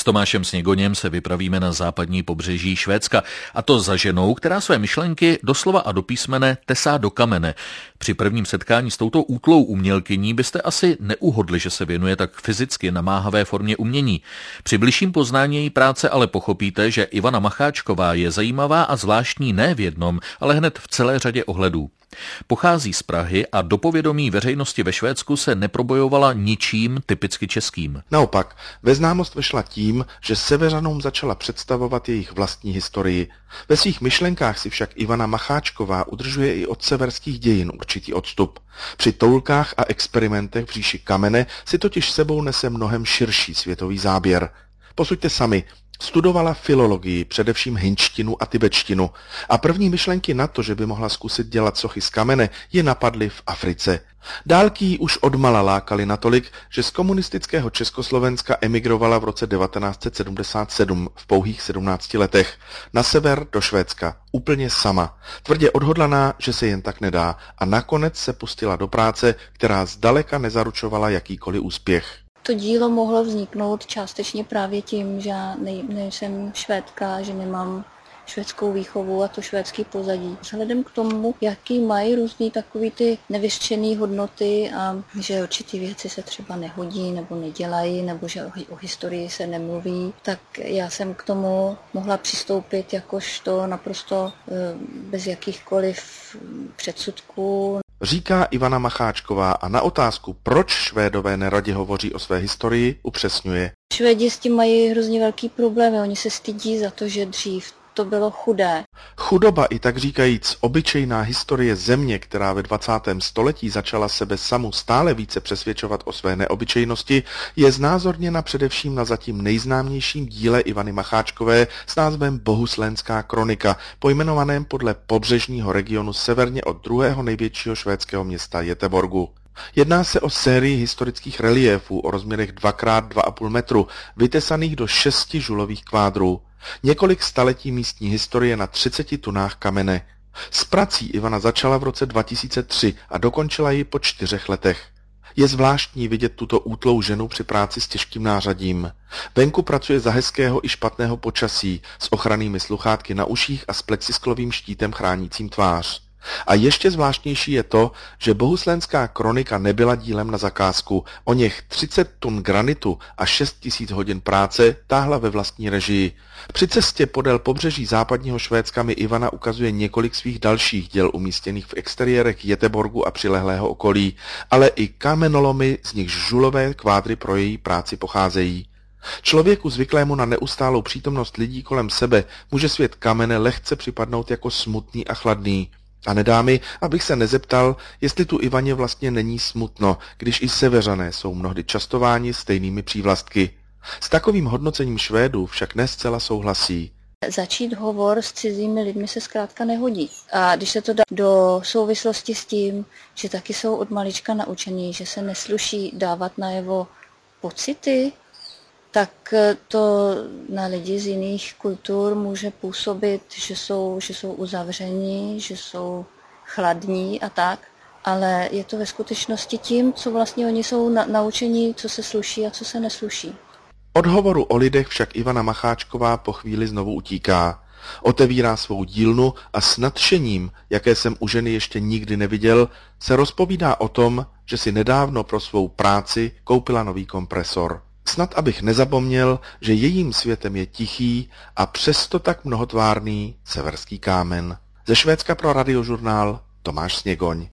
Tomášem Sněgoněm se vypravíme na západní pobřeží Švédska, a to za ženou, která své myšlenky doslova a do písmene tesá do kamene. Při prvním setkání s touto útlou umělkyní byste asi neuhodli, že se věnuje tak fyzicky namáhavé formě umění. Při bližším poznání její práce ale pochopíte, že Ivana Macháčková je zajímavá a zvláštní ne v jednom, ale hned v celé řadě ohledů. Pochází z Prahy a do povědomí veřejnosti ve Švédsku se neprobojovala ničím typicky českým. Naopak, ve známost vešla tím, že severanům začala představovat jejich vlastní historii. Ve svých myšlenkách si však Ivana Macháčková udržuje i od severských dějin určitý odstup. Při toulkách a experimentech v říši kamene si totiž sebou nese mnohem širší světový záběr. Posuďte sami. Studovala filologii, především hindštinu a tibetštinu, a první myšlenky na to, že by mohla zkusit dělat sochy z kamene, ji napadly v Africe. Dálky ji už odmala lákaly natolik, že z komunistického Československa emigrovala v roce 1977 v pouhých 17 letech na sever do Švédska, úplně sama, tvrdě odhodlaná, že se jen tak nedá, a nakonec se pustila do práce, která zdaleka nezaručovala jakýkoliv úspěch. To dílo mohlo vzniknout částečně právě tím, že já nejsem Švédka, že nemám švédskou výchovu a to švédský pozadí. Vzhledem k tomu, jaký mají různý takový ty nevyřčený hodnoty a že určitý věci se třeba nehodí nebo nedělají, nebo že o historii se nemluví, tak já jsem k tomu mohla přistoupit jakožto naprosto bez jakýchkoliv předsudků. Říká Ivana Macháčková a na otázku, proč Švédové neradi hovoří o své historii, upřesňuje. Švédi s tím mají hrozně velký problémy, oni se stydí za to, že dřív to bylo chudé. Chudoba i tak říkajíc obyčejná historie země, která ve 20. století začala sebe samu stále více přesvědčovat o své neobyčejnosti, je znázorněna především na zatím nejznámějším díle Ivany Macháčkové s názvem Bohuslénská kronika, pojmenovaném podle pobřežního regionu severně od druhého největšího švédského města Göteborgu. Jedná se o sérii historických reliéfů o rozměrech 2x2,5 metru, vytesaných do 6 žulových kvádrů. Několik staletí místní historie na 30 tunách kamene. S prací Ivana začala v roce 2003 a dokončila ji po 4 letech. Je zvláštní vidět tuto útlou ženu při práci s těžkým nářadím. Venku pracuje za hezkého i špatného počasí, s ochrannými sluchátky na uších a s plexisklovým štítem chránícím tvář. A ještě zvláštnější je to, že Bohuslénská kronika nebyla dílem na zakázku. O něch 30 tun granitu a 6 000 hodin práce táhla ve vlastní režii. Při cestě podél pobřeží západního Švédska mi Ivana ukazuje několik svých dalších děl umístěných v exteriérech Göteborgu a přilehlého okolí, ale i kamenolomy, z nichž žulové kvádry pro její práci pocházejí. Člověku zvyklému na neustálou přítomnost lidí kolem sebe může svět kamene lehce připadnout jako smutný a chladný. A nedá mi, abych se nezeptal, jestli tu Ivaně vlastně není smutno, když i seveřané jsou mnohdy častováni stejnými přívlastky. S takovým hodnocením Švédů však ne zcela souhlasí. Začít hovor s cizími lidmi se zkrátka nehodí. A když se to dá do souvislosti s tím, že taky jsou od malička naučení, že se nesluší dávat najevo pocity, tak to na lidi z jiných kultur může působit, že jsou uzavření, že jsou chladní a tak, ale je to ve skutečnosti tím, co vlastně oni jsou naučení, co se sluší a co se nesluší. Od hovoru o lidech však Ivana Macháčková po chvíli znovu utíká. Otevírá svou dílnu a s nadšením, jaké jsem u ženy ještě nikdy neviděl, se rozpovídá o tom, že si nedávno pro svou práci koupila nový kompresor. Snad abych nezapomněl, že jejím světem je tichý a přesto tak mnohotvárný severský kámen. Ze Švédska pro Radiožurnál Tomáš Sněgoň.